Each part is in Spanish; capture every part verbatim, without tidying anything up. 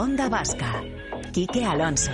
Onda Vasca. Quique Alonso.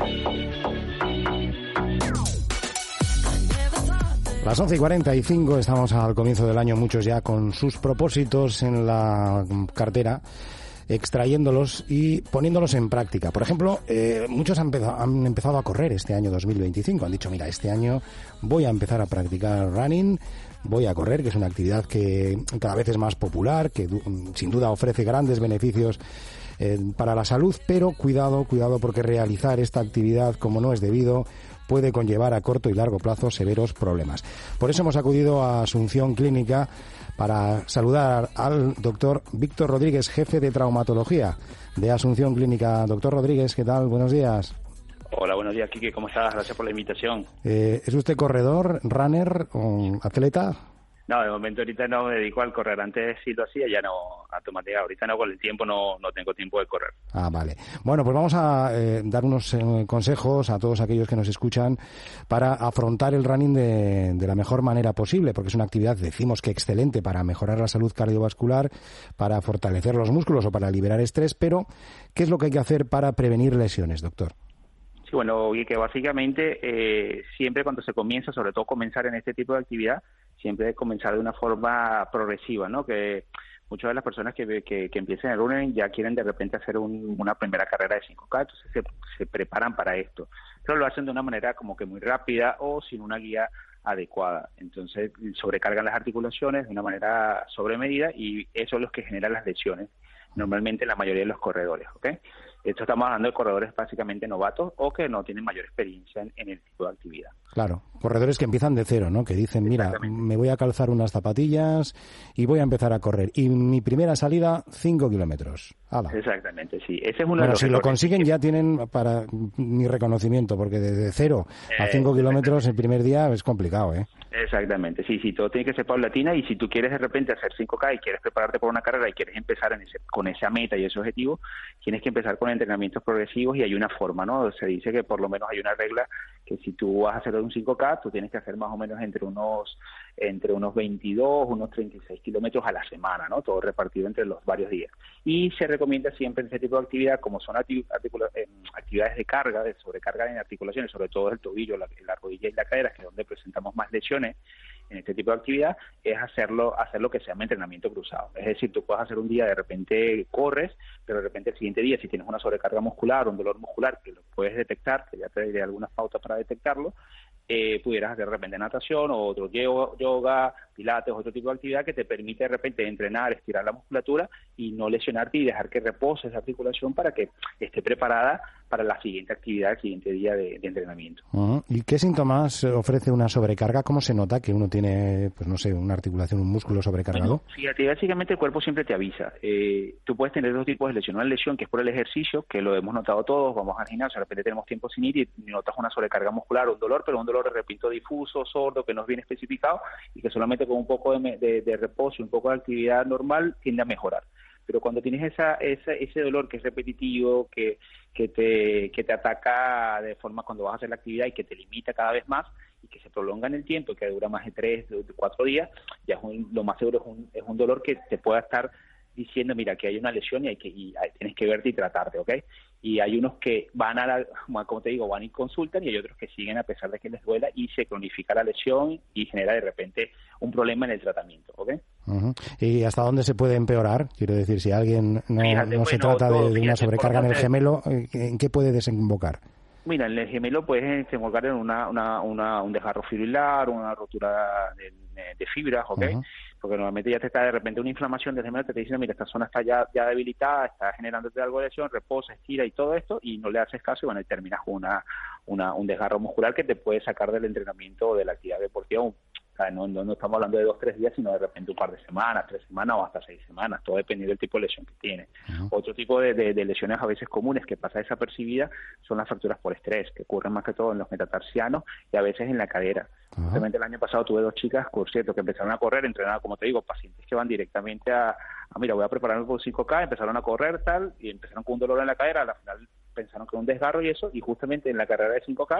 Las once y cuarenta y cinco, estamos al comienzo del año, muchos ya con sus propósitos en la cartera, extrayéndolos y poniéndolos en práctica. Por ejemplo, eh, muchos han empezado, han empezado a correr este año dos mil veinticinco. Han dicho, mira, este año voy a empezar a practicar running, voy a correr, que es una actividad que cada vez es más popular, que sin duda ofrece grandes beneficios eh, para la salud, pero cuidado, cuidado, porque realizar esta actividad como no es debido puede conllevar a corto y largo plazo severos problemas. Por eso hemos acudido a Asunción Clínica para saludar al doctor Víctor Rodríguez, jefe de traumatología de Asunción Clínica. Doctor Rodríguez, ¿qué tal? Buenos días. Hola, buenos días, Quique. ¿Cómo estás? Gracias por la invitación. Eh, ¿Es usted corredor, runner o atleta? No, de momento ahorita no me dedico al correr. Antes sí lo hacía, ya no automáticamente. Ahorita no, con el tiempo no, no tengo tiempo de correr. Ah, vale. Bueno, pues vamos a eh, dar unos eh, consejos a todos aquellos que nos escuchan para afrontar el running de, de la mejor manera posible, porque es una actividad, decimos que excelente para mejorar la salud cardiovascular, para fortalecer los músculos o para liberar estrés, pero ¿qué es lo que hay que hacer para prevenir lesiones, doctor? Sí, bueno, y que básicamente eh, siempre cuando se comienza, sobre todo comenzar en este tipo de actividad, siempre es comenzar de una forma progresiva, ¿no? Que muchas de las personas que, que, que empiezan el running ya quieren de repente hacer un, una primera carrera de cinco K, entonces se, se preparan para esto, pero lo hacen de una manera como que muy rápida o sin una guía adecuada. Entonces sobrecargan las articulaciones de una manera sobremedida y eso es lo que genera las lesiones, normalmente la mayoría de los corredores, ¿ok? Esto estamos hablando de corredores básicamente novatos o que no tienen mayor experiencia en, en el tipo de actividad. Claro, corredores que empiezan de cero, ¿no? Que dicen, mira, me voy a calzar unas zapatillas y voy a empezar a correr. Y mi primera salida, cinco kilómetros. ¡Hala! Exactamente, sí. Ese es uno bueno, de los si lo errores. consiguen ya tienen para mi reconocimiento, porque desde cero a cinco eh, kilómetros el primer día es complicado, ¿eh? Exactamente, sí, sí, todo tiene que ser paulatina y si tú quieres de repente hacer cinco K y quieres prepararte por una carrera y quieres empezar en ese, con esa meta y ese objetivo, tienes que empezar con entrenamientos progresivos y hay una forma, ¿no? Se dice que por lo menos hay una regla que si tú vas a hacer un cinco K, tú tienes que hacer más o menos entre unos entre unos veintidós, unos treinta y seis kilómetros a la semana, ¿no? Todo repartido entre los varios días. Y se recomienda siempre en ese tipo de actividad, como son articula- eh, actividades de carga, de sobrecarga en articulaciones, sobre todo el tobillo, la, la rodilla y la cadera, que es donde presentamos más lesiones en este tipo de actividad, es hacerlo hacer lo que se llama entrenamiento cruzado. Es decir, tú puedes hacer un día, de repente corres, pero de repente el siguiente día, si tienes una sobrecarga muscular, un dolor muscular, que lo puedes detectar, que ya te diré algunas pautas para detectarlo, eh, pudieras hacer de repente natación o otro yoga, pilates, otro tipo de actividad que te permite de repente entrenar, estirar la musculatura y no lesionarte y dejar que repose esa articulación para que esté preparada para la siguiente actividad, el siguiente día de, de entrenamiento. Uh-huh. ¿Y qué síntomas ofrece una sobrecarga? ¿Cómo se nota que uno tiene, pues no sé, una articulación, un músculo sobrecargado? Bueno, fíjate, básicamente el cuerpo siempre te avisa. Eh, tú puedes tener dos tipos de lesión. Una lesión que es por el ejercicio, que lo hemos notado todos, vamos al gimnasio, de repente tenemos tiempo sin ir y notas una sobrecarga muscular, un dolor, pero un dolor de repente difuso, sordo, que no es bien especificado y que solamente con un poco de, de, de reposo y un poco de actividad normal tiende a mejorar. Pero cuando tienes esa, esa ese dolor que es repetitivo, que que te que te ataca de forma cuando vas a hacer la actividad y que te limita cada vez más y que se prolonga en el tiempo y que dura más de tres, de cuatro días, ya es un, lo más seguro es un, es un dolor que te pueda estar diciendo, mira, que hay una lesión y, hay que, y hay, tienes que verte y tratarte, ¿ok? Y hay unos que van a la, como te digo, van y consultan y hay otros que siguen a pesar de que les duela y se cronifica la lesión y genera de repente un problema en el tratamiento, ¿ok? Uh-huh. ¿Y hasta dónde se puede empeorar? Quiero decir, si alguien no, fíjate, no bueno, se trata todo, de, de una fíjate, sobrecarga en el parte, gemelo, ¿en qué puede desembocar? Mira, en el gemelo puedes desembocar en una, una, una, un desgarro fibrilar, una rotura de, de fibras, ¿ok? Uh-huh. Porque normalmente ya te está de repente una inflamación del gemelo, te está diciendo, mira, esta zona está ya, ya debilitada, está generándote algo de lesión, reposa, estira y todo esto, y no le haces caso y bueno, y terminas con una, una, un desgarro muscular que te puede sacar del entrenamiento o de la actividad deportiva. O sea, no, no, no estamos hablando de dos, tres días, sino de repente un par de semanas, tres semanas o hasta seis semanas, todo dependiendo del tipo de lesión que tiene. Uh-huh. Otro tipo de, de, de lesiones a veces comunes que pasa desapercibida son las fracturas por estrés, que ocurren más que todo en los metatarsianos y a veces en la cadera. Uh-huh. Justamente el año pasado tuve dos chicas, por cierto, que empezaron a correr, entrenadas, como te digo, pacientes que van directamente a, a mira, voy a prepararme por cinco K, empezaron a correr tal, y empezaron con un dolor en la cadera, al final pensaron que era un desgarro y eso, y justamente en la carrera de cinco K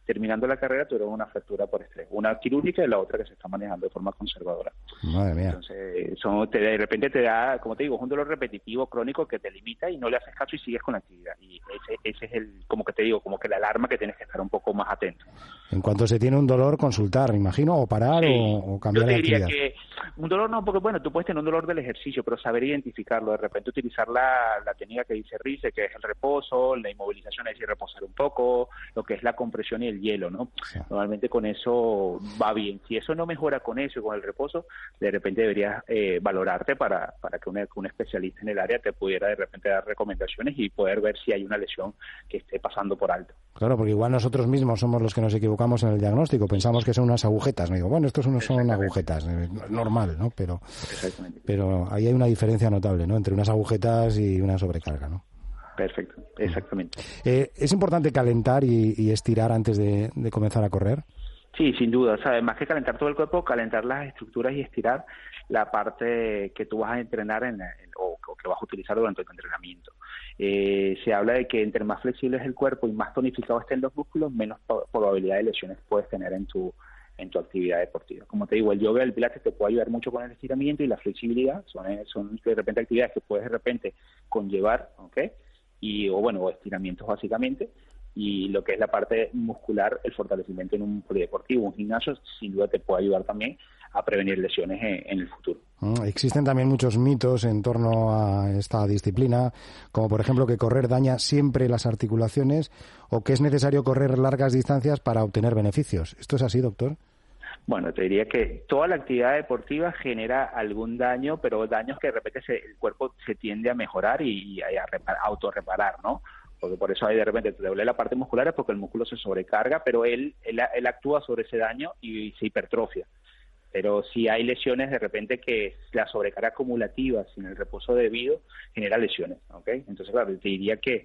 terminando la carrera tuvieron una fractura por estrés, una quirúrgica y la otra que se está manejando de forma conservadora. Madre mía. Entonces, son, te, de repente te da, como te digo, es un dolor repetitivo crónico que te limita y no le haces caso y sigues con la actividad. Y ese, ese es el, como que te digo, como que la alarma que tienes que estar un poco más atento. En cuanto se tiene un dolor, consultar, me imagino, o parar sí. o, o cambiar de actividad. Yo diría que un dolor no, porque bueno, tú puedes tener un dolor del ejercicio, pero saber identificarlo, de repente utilizar la, la técnica que dice Rice, que es el reposo, la inmovilización, es decir, reposar un poco, lo que es la compresión y el hielo, ¿no? Sí. Normalmente con eso va bien. Si eso no mejora con eso y con el reposo, de repente deberías eh, valorarte para, para que un, un especialista en el área te pudiera de repente dar recomendaciones y poder ver si hay una lesión que esté pasando por alto. Claro, porque igual nosotros mismos somos los que nos equivocamos en el diagnóstico, pensamos que son unas agujetas, me digo, bueno, estos no son agujetas, normal, ¿no? Pero, pero ahí hay una diferencia notable, ¿no? Entre unas agujetas y una sobrecarga, ¿no? Perfecto, exactamente. Eh, ¿Es importante calentar y, y estirar antes de, de comenzar a correr? Sí, sin duda, ¿sabes? Más que calentar todo el cuerpo, calentar las estructuras y estirar la parte que tú vas a entrenar en, en, o, o que vas a utilizar durante tu entrenamiento. Eh, se habla de que entre más flexible es el cuerpo y más tonificado estén los músculos, menos probabilidad de lesiones puedes tener en tu en tu actividad deportiva. Como te digo, el yoga y el pilates te puede ayudar mucho con el estiramiento y la flexibilidad, son, son de repente actividades que puedes de repente conllevar, ¿ok? Y, o bueno, o estiramientos básicamente, y lo que es la parte muscular, el fortalecimiento en un polideportivo, un gimnasio, sin duda te puede ayudar también a prevenir lesiones en, en el futuro. Existen también muchos mitos en torno a esta disciplina, como por ejemplo que correr daña siempre las articulaciones o que es necesario correr largas distancias para obtener beneficios. ¿Esto es así, doctor? Bueno, te diría que toda la actividad deportiva genera algún daño, pero daños que de repente se, el cuerpo se tiende a mejorar y, y a, a autorreparar, ¿no? Porque por eso hay de repente te duele la parte muscular, es porque el músculo se sobrecarga, pero él, él, él actúa sobre ese daño y, y se hipertrofia. Pero si hay lesiones de repente que la sobrecarga acumulativa sin el reposo debido genera lesiones, ¿ok? Entonces, claro, te diría que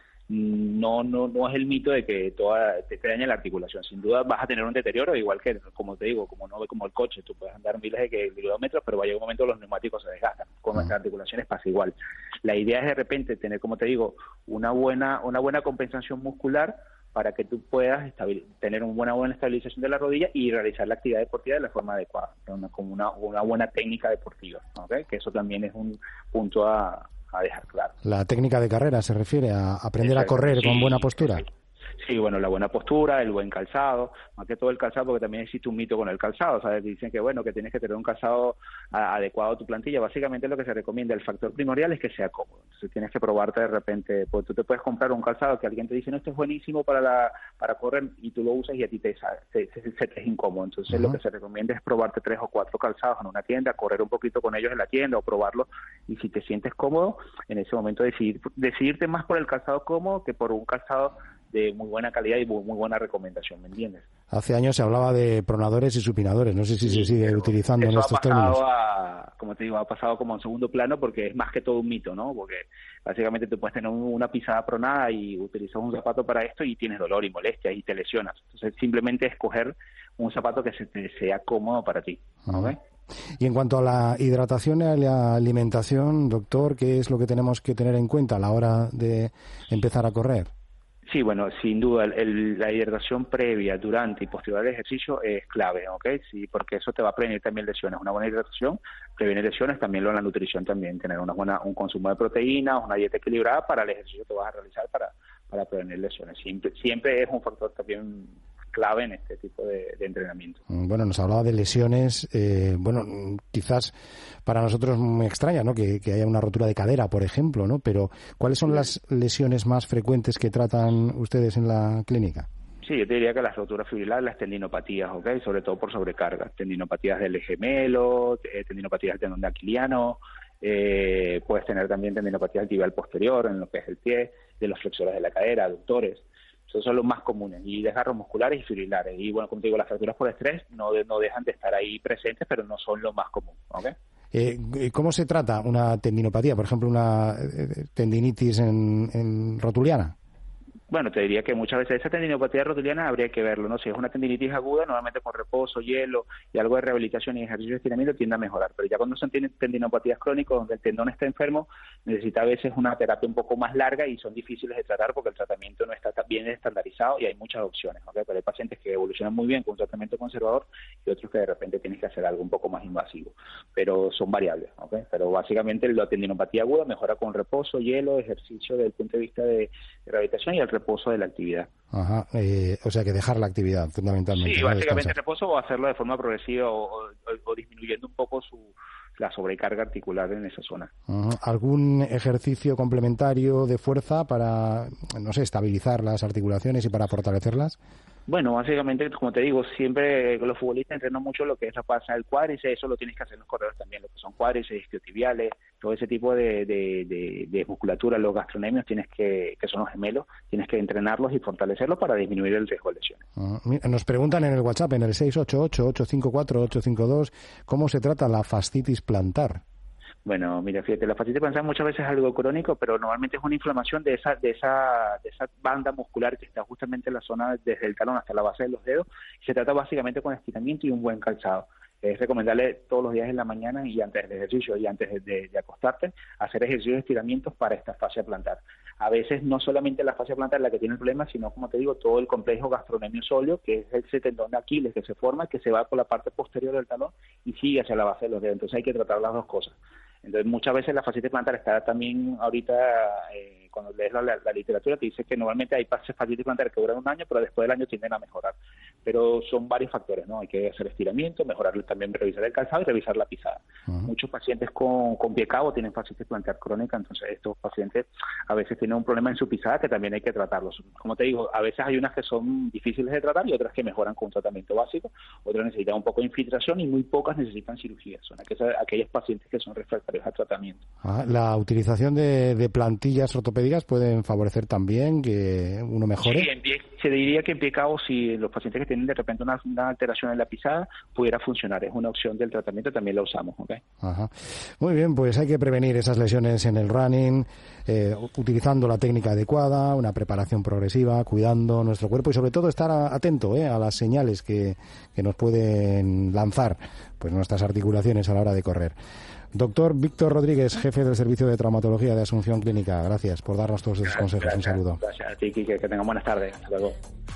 no no no es el mito de que toda te, te daña la articulación. Sin duda vas a tener un deterioro, igual que, como te digo, como no como el coche, tú puedes andar miles de kilómetros, pero va a llegar un momento los neumáticos se desgastan. Con nuestras articulaciones pasa igual. La idea es de repente tener, como te digo, una buena una buena compensación muscular para que tú puedas estabil- tener una buena, buena estabilización de la rodilla y realizar la actividad deportiva de la forma adecuada, una, como una, una buena técnica deportiva, ¿okay? Que eso también es un punto a, a dejar claro. La técnica de carrera se refiere a aprender Exacto. a correr sí, con buena postura. Sí. Sí, bueno, la buena postura, el buen calzado, más que todo el calzado, porque también existe un mito con el calzado, ¿sabes? Dicen que, bueno, que tienes que tener un calzado a, adecuado a tu plantilla. Básicamente lo que se recomienda, el factor primordial es que sea cómodo. Entonces tienes que probarte de repente, pues tú te puedes comprar un calzado que alguien te dice, no, esto es buenísimo para la para correr, y tú lo usas y a ti te, te, te, se te es incómodo. Entonces uh-huh. lo que se recomienda es probarte tres o cuatro calzados en una tienda, correr un poquito con ellos en la tienda o probarlo, y si te sientes cómodo, en ese momento decidir, decidirte más por el calzado cómodo que por un calzado de muy buena calidad y muy buena recomendación, ¿me entiendes? Hace años se hablaba de pronadores y supinadores, no sé si sí, se sigue utilizando en estos términos. A, como te digo, ha pasado como en segundo plano porque es más que todo un mito, ¿no? Porque básicamente tú puedes tener una pisada pronada y utilizas un zapato para esto y tienes dolor y molestia y te lesionas. Entonces simplemente escoger un zapato que se te sea cómodo para ti, ¿ok? Uh-huh. Y en cuanto a la hidratación y a la alimentación, doctor, ¿qué es lo que tenemos que tener en cuenta a la hora de empezar a correr? Sí, bueno, sin duda, el, el, la hidratación previa, durante y posterior al ejercicio es clave, ¿ok? Sí, porque eso te va a prevenir también lesiones. Una buena hidratación previene lesiones, también lo en la nutrición también, tener una buena un consumo de proteínas, una dieta equilibrada para el ejercicio que vas a realizar para, para prevenir lesiones. Siempre, siempre es un factor también clave en este tipo de, de entrenamiento. Bueno, nos hablaba de lesiones, eh, bueno, quizás para nosotros muy extraña, ¿no? Que, que haya una rotura de cadera, por ejemplo, ¿no? Pero ¿cuáles son sí. las lesiones más frecuentes que tratan ustedes en la clínica? Sí, yo te diría que las roturas fibrilares, las tendinopatías, ¿ok? Sobre todo por sobrecarga. Tendinopatías del gemelo, eh, tendinopatías del tendón de aquiliano, eh, puedes tener también tendinopatías del tibial posterior, en lo que es el pie, de los flexores de la cadera, aductores. Esos son los más comunes, y desgarros musculares y fibrilares. Y bueno, como te digo, las fracturas por estrés no, de, no dejan de estar ahí presentes, pero no son lo más común, ¿ok? Eh, ¿Cómo se trata una tendinopatía? Por ejemplo, una tendinitis en, en rotuliana. Bueno, te diría que muchas veces esa tendinopatía rotuliana habría que verlo, ¿no? Si es una tendinitis aguda, normalmente con reposo, hielo y algo de rehabilitación y ejercicio de estiramiento tiende a mejorar, pero ya cuando son tendinopatías crónicas donde el tendón está enfermo, necesita a veces una terapia un poco más larga y son difíciles de tratar porque el tratamiento no está bien estandarizado y hay muchas opciones, ¿okay? Pero hay pacientes que evolucionan muy bien con un tratamiento conservador y otros que de repente tienes que hacer algo un poco más invasivo, pero son variables, ¿okay? Pero básicamente la tendinopatía aguda mejora con reposo, hielo, ejercicio desde el punto de vista de rehabilitación y el reposo de la actividad. Ajá, eh, o sea que dejar la actividad fundamentalmente. Sí, ¿no? básicamente Descansar. reposo o hacerlo de forma progresiva o, o, o disminuyendo un poco su la sobrecarga articular en esa zona. Uh-huh. ¿Algún ejercicio complementario de fuerza para, no sé, estabilizar las articulaciones y para fortalecerlas? Bueno, básicamente, como te digo, siempre los futbolistas entrenan mucho lo que es la pasa del cuádriceps, eso lo tienes que hacer en los corredores también, lo que son cuádriceps, isquiotibiales, todo ese tipo de, de, de, de musculatura, los gastrocnemios, tienes que, que son los gemelos, tienes que entrenarlos y fortalecerlos para disminuir el riesgo de lesiones. Uh, nos preguntan en el WhatsApp, en el seis ocho ocho, ocho cinco cuatro, ocho cinco dos, ¿cómo se trata la fascitis plantar? Bueno, mira, fíjate, la fascitis plantar muchas veces es algo crónico, pero normalmente es una inflamación de esa de esa de esa banda muscular que está justamente en la zona desde el talón hasta la base de los dedos. Y se trata básicamente con estiramiento y un buen calzado. Es recomendable todos los días en la mañana y antes del ejercicio y antes de, de, de acostarte, hacer ejercicios de estiramientos para esta fascia plantar. A veces no solamente la fascia plantar la que tiene el problema, sino, como te digo, todo el complejo gastrocnemio sóleo, que es ese tendón de Aquiles que se forma, que se va por la parte posterior del talón y sigue hacia la base de los dedos. Entonces hay que tratar las dos cosas. Entonces muchas veces la fascitis plantar está también ahorita, eh, cuando lees la, la, la literatura te dice que normalmente hay fascitis plantar que duran un año, pero después del año tienden a mejorar. Pero son varios factores, ¿no? Hay que hacer estiramiento, mejorar también, revisar el calzado y revisar la pisada. Uh-huh. Muchos pacientes con, con pie cabo tienen fascitis plantar crónica, entonces estos pacientes a veces tienen un problema en su pisada que también hay que tratarlos. Como te digo, a veces hay unas que son difíciles de tratar y otras que mejoran con un tratamiento básico, otras necesitan un poco de infiltración y muy pocas necesitan cirugía. Son aquellos, aquellos pacientes que son refractarios a tratamiento. Ah, la utilización de, de plantillas ortopédicas pueden favorecer también que uno mejore. Sí, en pie, se diría que en pie cabo, si los pacientes que tienen de repente una, una alteración en la pisada, pudiera funcionar. Es una opción del tratamiento, también la usamos, ¿ok? Ajá. Muy bien, pues hay que prevenir esas lesiones en el running, eh, utilizando la técnica adecuada, una preparación progresiva, cuidando nuestro cuerpo y sobre todo estar a, atento eh, a las señales que, que nos pueden lanzar pues nuestras articulaciones a la hora de correr. Doctor Víctor Rodríguez, jefe del Servicio de Traumatología de Asunción Clínica, gracias por darnos todos esos consejos. Gracias, un saludo. Gracias a ti, Quique, que tengan buenas tardes. Hasta luego.